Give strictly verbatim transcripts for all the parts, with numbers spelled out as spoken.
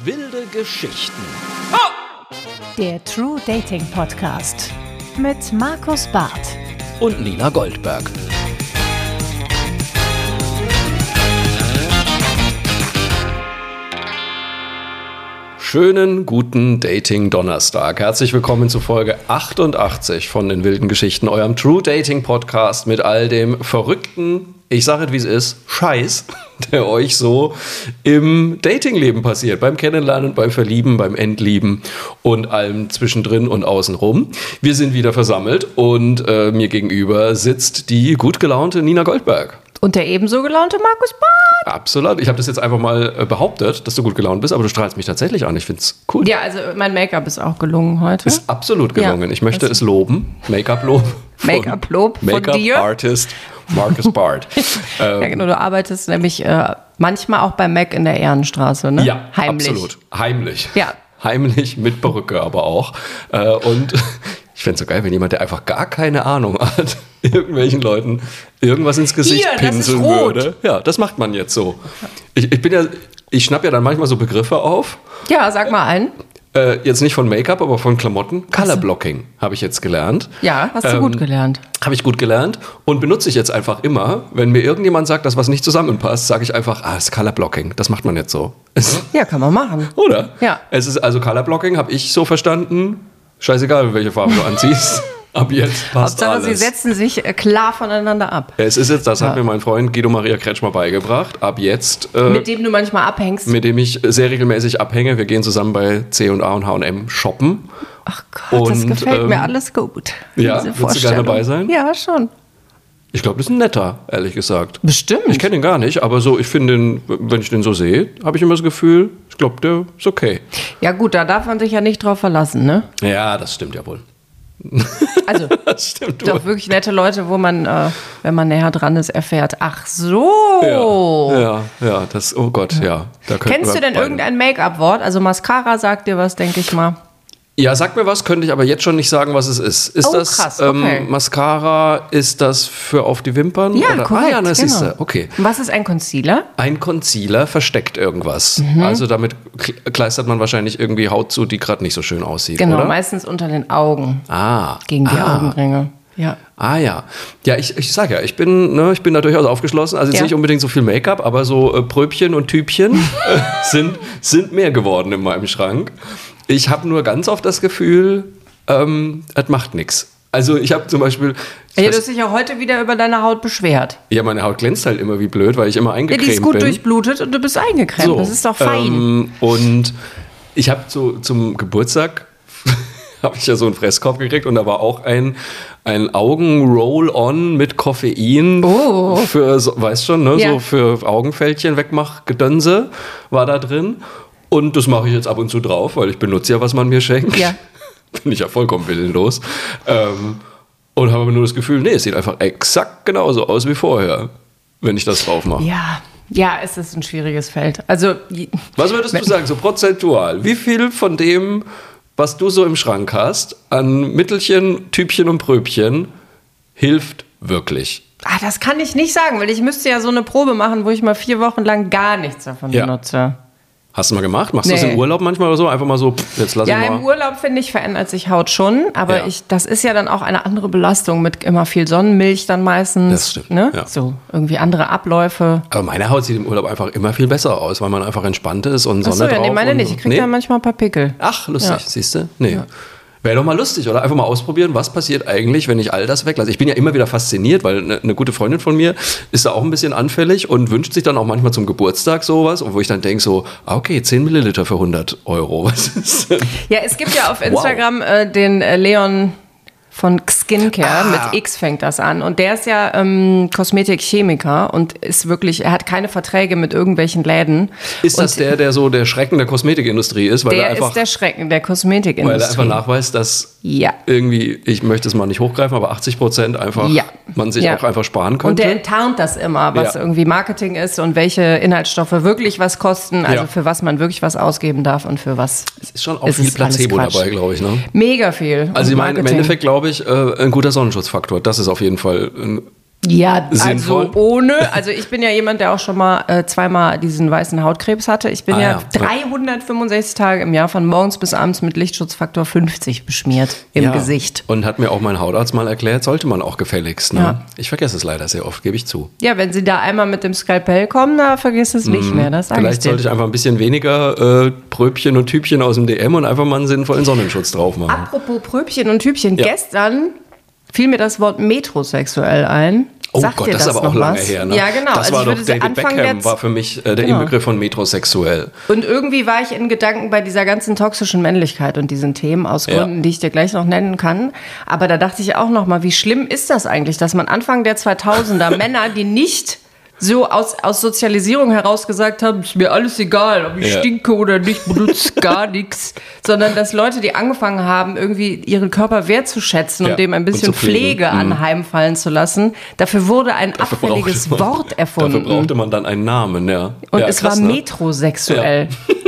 Wilde Geschichten. Der True Dating Podcast mit Markus Barth Und Nina Goldberg. Schönen guten Dating-Donnerstag. Herzlich willkommen zu Folge achtundachtzig von den Wilden Geschichten, eurem True Dating Podcast mit all dem verrückten, ich sage es wie es ist, Scheiß, der euch so im Datingleben passiert. Beim Kennenlernen, beim Verlieben, beim Entlieben und allem zwischendrin und außenrum. Wir sind wieder versammelt und äh, mir gegenüber sitzt die gut gelaunte Nina Goldberg. und der ebenso gelaunte Markus Barth. Absolut. Ich habe das jetzt einfach mal äh, behauptet, dass du gut gelaunt bist, aber du strahlst mich tatsächlich an. Ich finde es cool. Ja, also mein Make-up ist auch gelungen heute. Ist absolut gelungen. Ja, ich möchte es loben. Make-up-Lob. Make-up-Lob von Make-up dir. Artist Markus Barth. ähm, Ja, genau, du arbeitest nämlich äh, manchmal auch bei Mac in der Ehrenstraße, ne? ja, Heimlich. absolut. Heimlich. Ja. Heimlich, mit Perücke aber auch. Äh, und ich fände es so geil, wenn jemand, der einfach gar keine Ahnung hat, irgendwelchen Leuten irgendwas ins Gesicht Hier, das ist pinseln rot. würde. Ja, das macht man jetzt so. Ich, ich bin ja, ich schnapp ja dann manchmal so Begriffe auf. Ja, sag mal einen. Äh, jetzt nicht von Make-up, aber von Klamotten. Color Blocking habe ich jetzt gelernt. Ja, hast du Ähm, gut gelernt. Habe ich gut gelernt und benutze ich jetzt einfach immer. Wenn mir irgendjemand sagt, dass was nicht zusammenpasst, sage ich einfach, ah, es ist Color Blocking. Das macht man jetzt so. Ja, kann man machen. Oder? Ja. Es ist also Color Blocking, habe ich so verstanden. Scheißegal, welche Farbe du anziehst. Ab jetzt passt Hauptsache, alles. sie setzen sich äh, klar voneinander ab. Es ist jetzt, das Ja. hat mir mein Freund Guido Maria Kretschmer beigebracht. Ab jetzt, äh, Mit dem du manchmal abhängst. mit dem ich sehr regelmäßig abhänge. Wir gehen zusammen bei C und A und H und M shoppen. Ach Gott, das Und, gefällt ähm, mir alles gut. ja, diese würdest du gerne Vorstellung. dabei sein? Ja, schon. Ich glaube, das ist ein netter, ehrlich gesagt. Bestimmt. Ich kenne ihn gar nicht, aber so, ich finde den, wenn ich den so sehe, habe ich immer das Gefühl, ich glaube, der ist okay. Ja gut, da darf man sich ja nicht drauf verlassen, ne? Ja, das stimmt ja wohl. Also, Das stimmt doch wohl. wirklich nette Leute, wo man, äh, wenn man näher dran ist, erfährt, ach so. Ja, ja, ja, das, oh Gott, ja. Da könnten Kennst wir du denn beide- irgendein Make-up-Wort? Also Mascara sagt dir was, denke ich mal. Ja, sag mir was, könnte ich aber jetzt schon nicht sagen, was es ist. Ist Oh, das krass, okay. ähm, Mascara, ist das für auf die Wimpern? Ja, Oder? korrekt, Ah, ja, das genau. ist okay. Und was ist ein Concealer? Ein Concealer versteckt irgendwas. Mhm. Also damit kle- kleistert man wahrscheinlich irgendwie Haut zu, die gerade nicht so schön aussieht, Genau, oder? meistens unter den Augen, Ah. gegen die ah. Augenringe. Ja. Ah ja, ja, ich, ich sag ja, ich bin, ne, ich bin da durchaus aufgeschlossen. Also jetzt Ja. nicht unbedingt so viel Make-up, aber so äh, Pröbchen und Typchen äh, sind, sind mehr geworden in meinem Schrank. Ich habe nur ganz oft das Gefühl, ähm, es macht nichts. Also ich habe zum Beispiel, Ja, du hast dich ja heute wieder über deine Haut beschwert. ja, meine Haut glänzt halt immer wie blöd, weil ich immer Ja, eingecremt die ist gut bin. durchblutet und du bist eingecremt. Das ist doch fein. Ähm, und ich habe so zum Geburtstag habe ich ja so einen Fresskorb gekriegt und da war auch ein, ein Augen-Roll-On mit Koffein. Oh. Für, so, weißt schon, ne, Ja. so für Augenfältchen wegmach-Gedönse war da drin. Und das mache ich jetzt ab und zu drauf, weil ich benutze ja, was man mir schenkt. Ja. Bin ich ja vollkommen willenlos. Ähm, und habe aber nur das Gefühl, nee, es sieht einfach exakt genauso aus wie vorher, wenn ich das drauf mache. Ja, ja, es ist ein schwieriges Feld. Also, Was würdest du sagen, so prozentual? Wie viel von dem, was du so im Schrank hast, an Mittelchen, Typchen und Pröbchen, hilft wirklich? ah, das kann ich nicht sagen, weil ich müsste ja so eine Probe machen, wo ich mal vier Wochen lang gar nichts davon Ja. benutze. Hast du mal gemacht? Machst du das Nee. im Urlaub manchmal oder so? Einfach mal so, pff, jetzt lass Ja, ich mal. im Urlaub, finde ich, verändert sich Haut schon. Aber Ja. ich, das ist ja dann auch eine andere Belastung mit immer viel Sonnenmilch dann meistens. Das stimmt, Ne? ja. So, irgendwie andere Abläufe. Aber meine Haut sieht im Urlaub einfach immer viel besser aus, weil man einfach entspannt ist und Sonne Achso, ja, drauf. nee, meine und, nicht. Ich kriege nee? da manchmal ein paar Pickel. Ach, lustig, Ja. siehst du? Nee. Wäre doch mal lustig, oder? Einfach mal ausprobieren, was passiert eigentlich, wenn ich all das weglasse. Ich bin ja immer wieder fasziniert, weil eine, eine gute Freundin von mir ist da auch ein bisschen anfällig und wünscht sich dann auch manchmal zum Geburtstag sowas. Und wo ich dann denke so, ah, okay, zehn Milliliter für hundert Euro. Was ist denn? Ja, es gibt ja auf Instagram äh, den äh, Leon von Skincare, Ah. mit X fängt das an. Und der ist ja ähm, Kosmetikchemiker und ist wirklich, er hat keine Verträge mit irgendwelchen Läden. Ist das und der, der so der Schrecken der Kosmetikindustrie ist? Weil der er einfach, ist der Schrecken der weil er Kosmetikindustrie. einfach nachweist, dass Ja. irgendwie, ich möchte es mal nicht hochgreifen, aber achtzig Prozent einfach Ja. man sich Ja. auch einfach sparen Und könnte. der enttarnt das immer, was Ja. irgendwie Marketing ist und welche Inhaltsstoffe wirklich was kosten, also Ja. für was man wirklich was ausgeben darf und für was. Es ist schon auch Es viel ist alles Placebo Quatsch. dabei, glaube ich. Ne? Mega viel. Also Und ich meine, im Marketing. Endeffekt glaube ich, äh, ein guter Sonnenschutzfaktor, das ist auf jeden Fall ein, Ja, sinnvoll? also ohne, also ich bin ja jemand, der auch schon mal äh, zweimal diesen weißen Hautkrebs hatte. Ich bin Ah, ja, ja. dreihundertfünfundsechzig Tage im Jahr von morgens bis abends mit Lichtschutzfaktor fünfzig beschmiert im Ja. Gesicht. Und hat mir auch mein Hautarzt mal erklärt, sollte man auch gefälligst. Ne? Ja. Ich vergesse es leider sehr oft, gebe ich zu. Ja, wenn sie da einmal mit dem Skalpell kommen, da vergiss es nicht mehr, das sage ich Vielleicht dir. sollte ich einfach ein bisschen weniger äh, Pröbchen und Typchen aus dem D M und einfach mal einen sinnvollen Sonnenschutz drauf machen. Apropos Pröbchen und Typchen, Ja. gestern fiel mir das Wort metrosexuell ein. Oh Sagt Gott, dir das ist aber noch auch lange was? her. Ne? Ja, genau. Das Also war ich doch würde David Anfang Beckham, der- war für mich äh, der Genau. Inbegriff von metrosexuell. Und irgendwie war ich in Gedanken bei dieser ganzen toxischen Männlichkeit und diesen Themen aus Ja. Gründen, die ich dir gleich noch nennen kann. Aber da dachte ich auch noch mal, wie schlimm ist das eigentlich, dass man Anfang der zweitausender Männer, die nicht so aus, aus Sozialisierung heraus gesagt haben, ist mir alles egal, ob ich Ja. stinke oder nicht, benutzt gar nichts, sondern dass Leute, die angefangen haben, irgendwie ihren Körper wertzuschätzen Ja, und dem ein und bisschen zu pflegen. Pflege Mhm. anheimfallen zu lassen, dafür wurde ein Dafür abfälliges brauchte man- Wort erfunden. Dafür brauchte man dann einen Namen, ja. und ja, es krass, war ne? metrosexuell.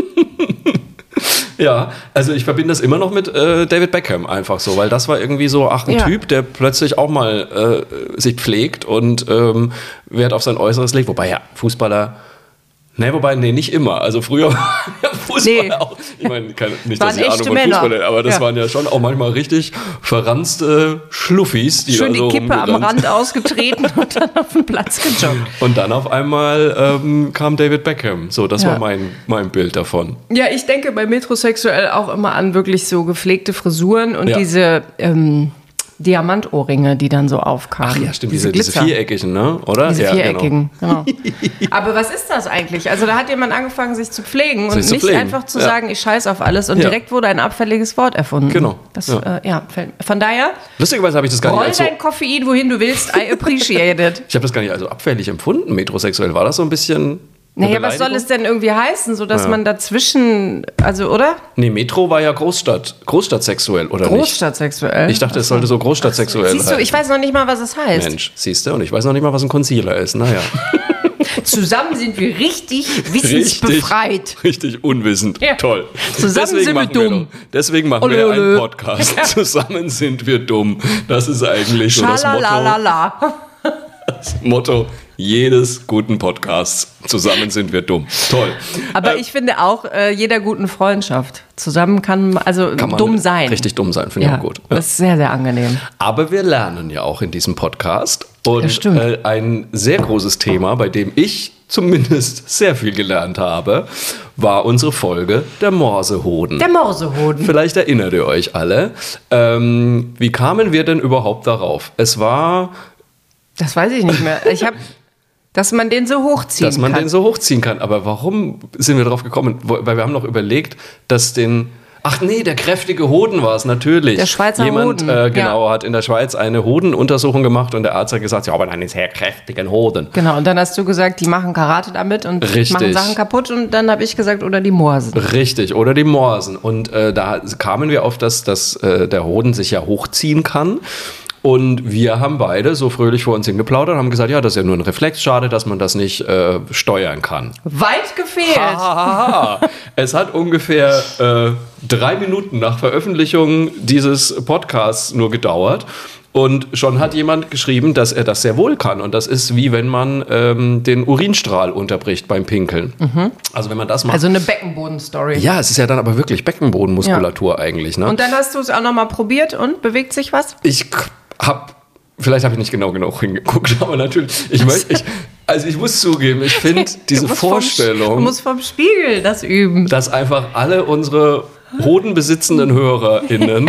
Ja, also ich verbinde das immer noch mit äh, David Beckham einfach so, weil das war irgendwie so, ach, ein Ja. Typ, der plötzlich auch mal äh, sich pflegt und ähm, Wert auf sein Äußeres legt. Wobei ja, Fußballer, ne, wobei, nee, nicht immer. Also früher war ja Fußballer Nee. auch, ich meine, keine, nicht, Waren dass ich Ahnung echte von Männer. Fußball hätte, aber das Ja. waren ja schon auch manchmal richtig verranzte Schluffis, die Schön da die so Kippe am rumgerannt- Rand ausgetreten und dann auf den Platz gejoggt. Und dann auf einmal ähm, kam David Beckham. So, das Ja. war mein, mein Bild davon. Ja, ich denke bei metrosexuell auch immer an wirklich so gepflegte Frisuren und Ja. diese ähm, Diamantohrringe, die dann so aufkamen. Ach ja, stimmt, diese, diese, Glitzer. viereckigen, ne? Oder? Diese ja, viereckigen, genau. Aber was ist das eigentlich? Also da hat jemand angefangen, sich zu pflegen Sich und zu nicht pflegen, einfach zu ja. sagen, ich scheiß auf alles und Ja. direkt wurde ein abfälliges Wort erfunden. Genau, Das, ja. ja. Äh, ja, fällt- von daher, Lustigerweise habe ich das gar nicht roll als so, dein Koffein, wohin du willst, I appreciate it. ich habe das gar nicht als so abfällig empfunden, metrosexuell. War das so ein bisschen eine Naja, was soll Beleidigung? es denn irgendwie heißen, sodass Ja. man dazwischen, also oder? Nee, Metro war ja Großstadt, Großstadtsexuell, oder Großstadtsexuell. nicht? Ich dachte, es sollte so Großstadtsexuell Siehst du, heißen. ich weiß noch nicht mal, was es heißt. Mensch, siehst du? Und ich weiß noch nicht mal, was ein Concealer ist. Naja, Zusammen sind wir richtig wissensbefreit. richtig unwissend. Ja. Toll. Zusammen sind wir machen dumm. doch- Deswegen machen Ole, wir ole. einen Podcast. Zusammen sind wir dumm. Das ist eigentlich so das Motto. Schalalala. Das Motto jedes guten Podcasts. Zusammen sind wir dumm. Toll. Aber Äh, ich finde auch, äh, jeder guten Freundschaft. Zusammen kann, also kann man dumm sein. Richtig dumm sein, finde ich Ja, auch gut. Ja. das ist sehr, sehr angenehm. Aber wir lernen ja auch in diesem Podcast. Das Und stimmt. äh, ein sehr großes Thema, bei dem ich zumindest sehr viel gelernt habe, war unsere Folge der Morsehoden. Der Morsehoden. Vielleicht erinnert ihr euch alle. Ähm, wie kamen wir denn überhaupt darauf? Es war, Das weiß ich nicht mehr. Ich habe, dass man den so hochziehen dass man kann. den so hochziehen kann. Aber warum sind wir darauf gekommen? Wo- Weil wir haben noch überlegt, dass den... Ach nee, der kräftige Hoden war es, natürlich. Der Schweizer Jemand, Hoden, äh, genau, ja. hat in der Schweiz eine Hodenuntersuchung gemacht und der Arzt hat gesagt, ja, aber einen sehr kräftigen Hoden. Genau, und dann hast du gesagt, die machen Karate damit und Richtig. machen Sachen kaputt. Und dann habe ich gesagt, oder die Morsen. Richtig, oder die Morsen. Und äh, da kamen wir auf das, dass äh, der Hoden sich ja hochziehen kann. Und wir haben beide so fröhlich vor uns hingeplaudert und haben gesagt, ja, das ist ja nur ein Reflex, schade, dass man das nicht äh, steuern kann. Weit gefehlt. Hahaha. Es hat ungefähr äh, drei Minuten nach Veröffentlichung dieses Podcasts nur gedauert. Und schon hat jemand geschrieben, dass er das sehr wohl kann. Und das ist wie wenn man ähm, den Urinstrahl unterbricht beim Pinkeln. Also wenn man das macht. Also eine Beckenboden-Story. Ja, es ist ja dann aber wirklich Beckenbodenmuskulatur eigentlich. Ne? Und dann hast du es auch nochmal probiert und bewegt sich was? ich habe, vielleicht habe ich nicht genau genug hingeguckt, aber natürlich, ich möchte, ich, also ich muss zugeben, ich finde diese Du musst vom- Vorstellung, Du musst vom Spiegel das üben. dass einfach alle unsere hodenbesitzenden HörerInnen,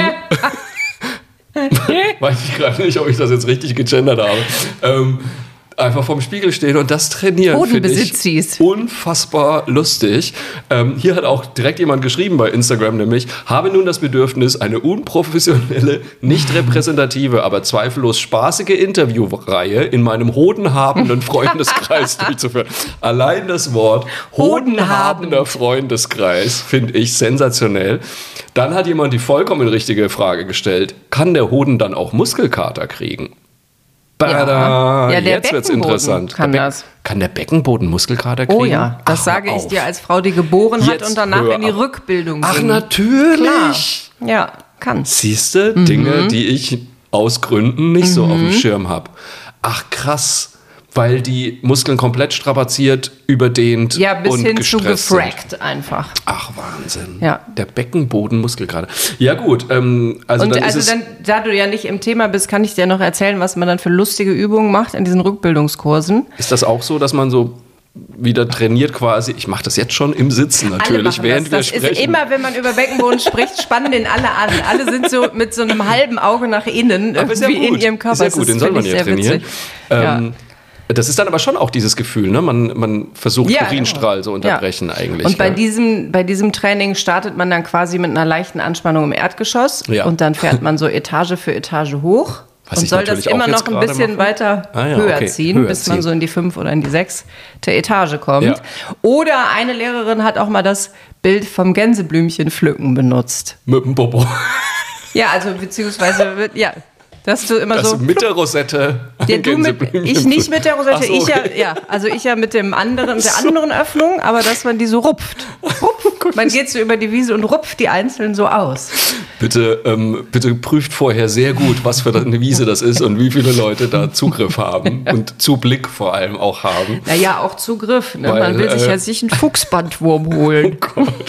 weiß ich gerade nicht, ob ich das jetzt richtig gegendert habe, ähm, einfach vorm Spiegel stehen und das trainieren, finde ich Hodenbesitzis. unfassbar lustig. Ähm, hier hat auch direkt jemand geschrieben bei Instagram, nämlich, habe nun das Bedürfnis, eine unprofessionelle, nicht repräsentative, aber zweifellos spaßige Interviewreihe in meinem hodenhabenden Freundeskreis durchzuführen. Allein das Wort hodenhabender Freundeskreis finde ich sensationell. Dann hat jemand die vollkommen richtige Frage gestellt, kann der Hoden dann auch Muskelkater kriegen? Bada. Ja, der Jetzt wird's Beckenboden interessant. kann der Beck- das. Kann der Beckenboden Muskelkater kriegen? Oh ja, das Ach, sage hör ich auf. dir als Frau, die geboren hat Jetzt und danach hör in die auf. Rückbildung Ach, ging. natürlich. Klar. Ja, kann. Siehst du, Dinge, die ich aus Gründen nicht so auf dem Schirm habe. Ach krass. Weil die Muskeln komplett strapaziert, überdehnt Ja, bis und hin zu gestresst gefrackt sind. einfach. Ach, Wahnsinn. Ja. Der Beckenbodenmuskel gerade. Ja gut, ähm, also Und dann also ist es... dann, da du ja nicht im Thema bist, kann ich dir noch erzählen, was man dann für lustige Übungen macht in diesen Rückbildungskursen. Ist das auch so, dass man so wieder trainiert quasi? Ich mache das jetzt schon im Sitzen natürlich, während wir das. Das sprechen. ist immer, wenn man über Beckenboden spricht, spannen den alle an. Alle sind so mit so einem halben Auge nach innen, Aber ist ja irgendwie gut. in ihrem Körper. Ist ja gut, Das den soll man finde ja ich sehr trainieren. witzig. Ähm, Ja. Das ist dann aber schon auch dieses Gefühl, ne? Man, man versucht Ja, Urinstrahl genau. zu unterbrechen Ja. eigentlich. Und bei gell? diesem, bei diesem Training startet man dann quasi mit einer leichten Anspannung im Erdgeschoss Ja. und dann fährt man so Etage für Etage hoch Was und ich soll das natürlich auch immer jetzt noch ein gerade bisschen mache. weiter Ah ja, höher okay. ziehen, Höher bis man ziehen. so in die fünf oder in die sechste Etage kommt. Ja. Oder eine Lehrerin hat auch mal das Bild vom Gänseblümchen pflücken benutzt. Mit dem Bobo. Ja, also beziehungsweise, wird- ja, dass du immer Das so... mit der Rosette. ein Ja, du mit, Gänseblümchen- ich nicht mit der Rosette, Ach so, ich ja, okay. ja, also ich ja mit dem anderen, der anderen Öffnung, aber dass man die so rupft. Rupft. Man geht so über die Wiese und rupft die einzeln so aus. Bitte, ähm, bitte prüft vorher sehr gut, was für eine Wiese das ist und wie viele Leute da Zugriff haben und Zublick vor allem auch haben. Naja, auch Zugriff. Ne? Weil, Man will sich äh, jetzt nicht einen Fuchsbandwurm holen. Oh Gott.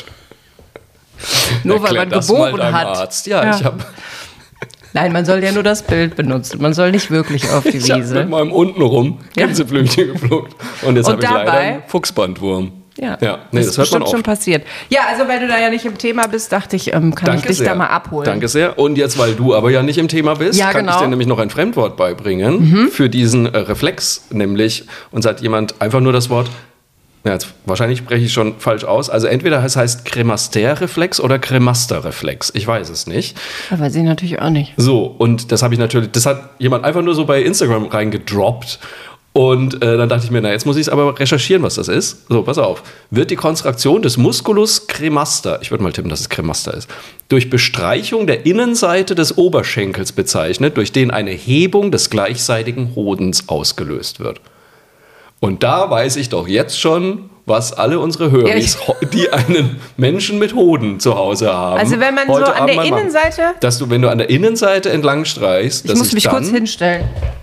Nur weil Erklär man das mal geboren deinem hat. Arzt. Ja, Ja. ich habe Nein, man soll ja nur das Bild benutzen. Man soll nicht wirklich auf die ich hab Wiese. mit meinem untenrum Ja. Gänseblümchen gepflückt. Und jetzt Und habe ich leider dabei- einen Fuchsbandwurm. Ja, ja. Nee, das, das, ist hört man bestimmt oft. schon passiert. Ja, also weil du da ja nicht im Thema bist, dachte ich, ähm, kann ich dich da mal abholen. Danke sehr. Und jetzt, weil du aber ja nicht im Thema bist, Ja, kann ich genau. dir nämlich noch ein Fremdwort beibringen Mhm. für diesen äh, Reflex, nämlich, uns hat jemand einfach nur das Wort, ja, jetzt, wahrscheinlich spreche ich schon falsch aus, also entweder es heißt Kremaster-Reflex oder Kremaster-Reflex, ich weiß es nicht. Aber weiß ich natürlich auch nicht. So, und das habe ich natürlich, das hat jemand einfach nur so bei Instagram reingedroppt. Und äh, dann dachte ich mir, na, jetzt muss ich es aber recherchieren, was das ist. So, pass auf. Wird die Kontraktion des Musculus cremaster, ich würde mal tippen, dass es cremaster ist, durch Bestreichung der Innenseite des Oberschenkels bezeichnet, durch den eine Hebung des gleichseitigen Hodens ausgelöst wird. Und da weiß ich doch jetzt schon, was alle unsere Höris, Ja, die einen Menschen mit Hoden zu Hause haben. Also wenn man so heute an Abend der mal machen. Innenseite... Dass du, wenn du an der Innenseite entlang streichst, Ich dass muss ich mich dann, kurz hinstellen.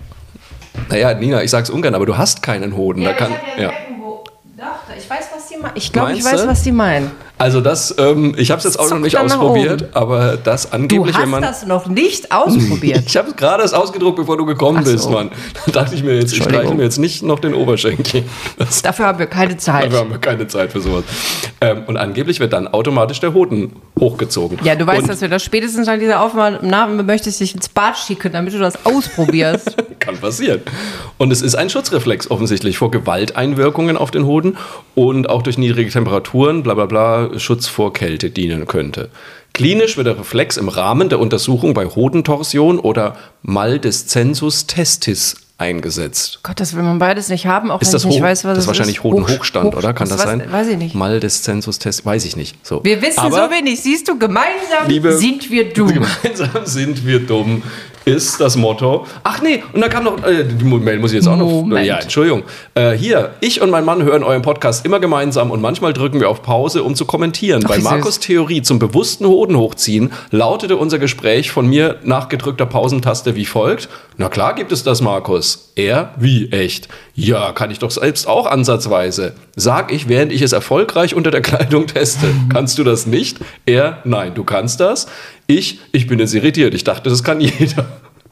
Naja, Nina, ich sag's ungern, aber du hast keinen Hoden. da kann, ja. Doch, ich weiß, was die meinen. Ich glaube, ich Meinst weiß, du? was die meinen. Also das, ähm, ich habe es jetzt auch noch Zuckt nicht dann nach ausprobiert, aber das Du angeblich, wenn hast man... das noch nicht ausprobiert. Ich habe gerade das ausgedruckt, bevor du gekommen Ach so. bist, Mann. Da dachte ich mir jetzt, ich Entschuldigung. streiche mir jetzt nicht noch den Oberschenkel. Das, Dafür haben wir keine Zeit. dafür haben wir keine Zeit für sowas. Ähm, und angeblich wird dann automatisch der Hoden hochgezogen. Ja, du weißt, und dass wir das spätestens an dieser Aufnahme möchtest dich ins Bad schicken, damit du das ausprobierst. Kann passieren. Und es ist ein Schutzreflex offensichtlich vor Gewalteinwirkungen auf den Hoden und auch durch niedrige Temperaturen, bla bla bla, Schutz vor Kälte dienen könnte. Klinisch wird der Reflex im Rahmen der Untersuchung bei Hodentorsion oder Maldescensus testis eingesetzt. Gott, das will man beides nicht haben, auch Ist wenn das, ich nicht hoch, weiß, was das ist es wahrscheinlich ist. Hodenhochstand, Hoch- oder? Kann das das weiß, sein? Weiß ich nicht. Maldescensus testis, weiß ich nicht. So. Wir wissen Aber so wenig, siehst du, gemeinsam Liebe- sind wir dumm. Gemeinsam sind wir dumm, ist das Motto. Ach nee, und da kam noch, äh, die Mail muss ich jetzt auch noch, Moment. ja, Entschuldigung. Äh, hier, ich und mein Mann hören euren Podcast immer gemeinsam und manchmal drücken wir auf Pause, um zu kommentieren. Ach, Bei wie süß. Markus' Theorie zum bewussten Hoden hochziehen lautete unser Gespräch von mir nach gedrückter Pausentaste wie folgt. Na klar gibt es das, Markus. Er, wie, echt? Ja, kann ich doch selbst auch ansatzweise. Sag ich, während ich es erfolgreich unter der Kleidung teste. Kannst du das nicht? Er, nein, du kannst das. Ich, ich bin jetzt irritiert. Ich dachte, das kann jeder.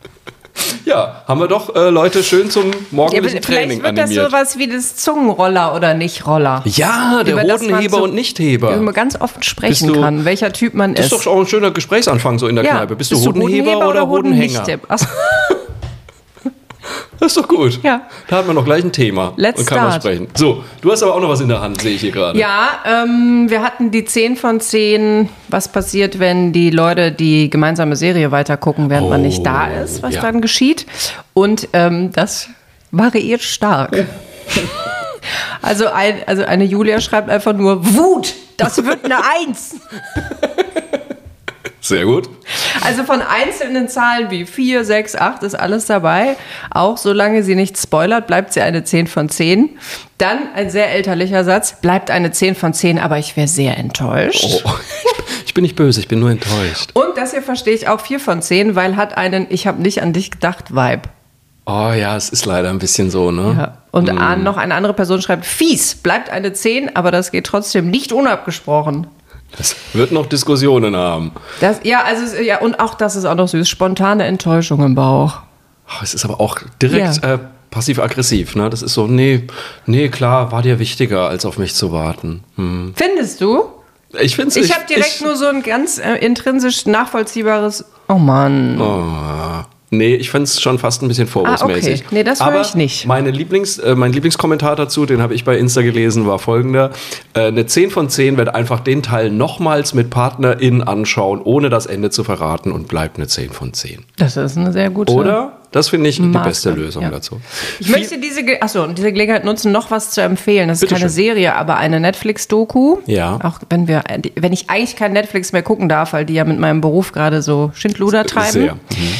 Ja, haben wir doch äh, Leute schön zum Ja, morgendlichen vielleicht Training wird das animiert. sowas wie das Zungenroller oder Nicht-Roller. Ja, der Über das man Hodenheber so- und Nichtheber. Wo man ganz oft sprechen Bist du- kann, welcher Typ man Das ist. ist doch auch ein schöner Gesprächsanfang so in der Kneipe. Bist, du Hodenheber, oder Hodenhänger? Hodennichtheber? Achso. Das ist doch gut. Ja. Da haben wir noch gleich ein Thema. Let's und kann man start. sprechen. So, du hast aber auch noch was in der Hand, sehe ich hier gerade. Ja, ähm, wir hatten die zehn von zehn, was passiert, wenn die Leute die gemeinsame Serie weitergucken, während man nicht da ist, was ja. dann geschieht. Und ähm, das variiert stark. also, ein, also eine Julia schreibt einfach nur, Wut, das wird eine Eins. Sehr gut. Also von einzelnen Zahlen wie vier, sechs, acht ist alles dabei. Auch solange sie nicht spoilert, bleibt sie eine zehn von zehn. Dann ein sehr elterlicher Satz, bleibt eine zehn von zehn, aber ich wäre sehr enttäuscht. Oh, ich bin nicht böse, ich bin nur enttäuscht. Und das hier verstehe ich auch vier von zehn, weil hat einen Ich habe nicht an dich gedacht Vibe. Oh ja, es ist leider ein bisschen so, ne? Ja. Und mm. noch eine andere Person schreibt, fies, bleibt eine zehn, aber das geht trotzdem nicht unabgesprochen. Das wird noch Diskussionen haben. Das, ja, also ja, und auch das ist auch noch süß. Spontane Enttäuschung im Bauch. Oh, es ist aber auch direkt ja. äh, passiv-aggressiv, ne? Das ist so, nee, nee, klar, war dir wichtiger, als auf mich zu warten. Hm. Findest du? Ich finde es. Ich, ich habe direkt ich, nur so ein ganz äh, intrinsisch nachvollziehbares, oh Mann. Oh. Nee, ich fand es schon fast ein bisschen vorwurfsmäßig. Ah, okay. Nee, das höre ich nicht. Meine Lieblings, äh, mein Lieblingskommentar dazu, den habe ich bei Insta gelesen, war folgender. Äh, eine zehn von zehn wird einfach den Teil nochmals mit PartnerInnen anschauen, ohne das Ende zu verraten und bleibt eine zehn von zehn. Das ist eine sehr gute... Oder? Das finde ich Maße. Die beste Lösung ja. dazu. Ich Viel möchte diese, Ge- achso, diese Gelegenheit nutzen, noch was zu empfehlen. Das ist Bitte keine schön. Serie, aber eine Netflix-Doku. Ja. Auch wenn wir, wenn ich eigentlich kein Netflix mehr gucken darf, weil die ja mit meinem Beruf gerade so Schindluder treiben. Sehr. Mhm.